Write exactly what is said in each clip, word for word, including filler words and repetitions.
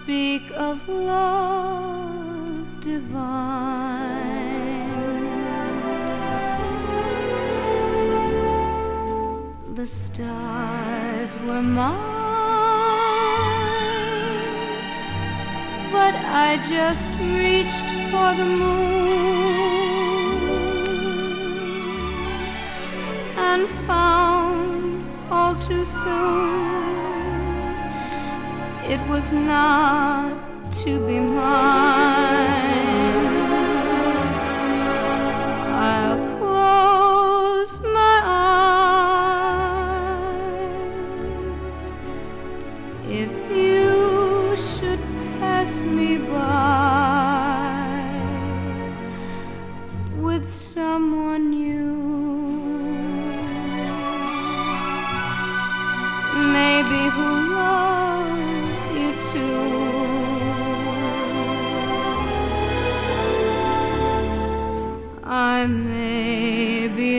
speak of love divine. The stars were mine, but I just reached for the moon and found all too soon it was not to be mine. I'll close my eyes if you should pass me by with someone new. Maybe who loves you too. I may be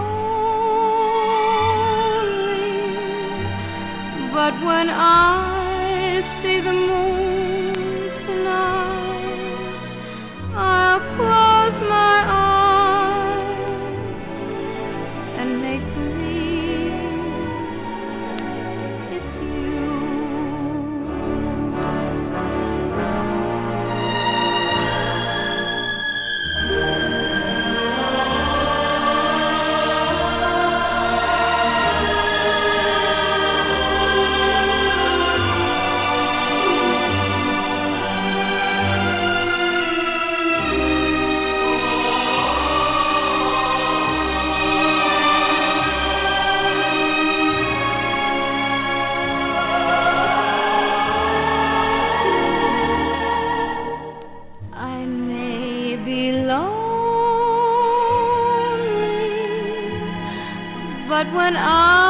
lonely, but when I see the moon tonight, I'll close my eyes and make believe it's you. I may be lonely, but when I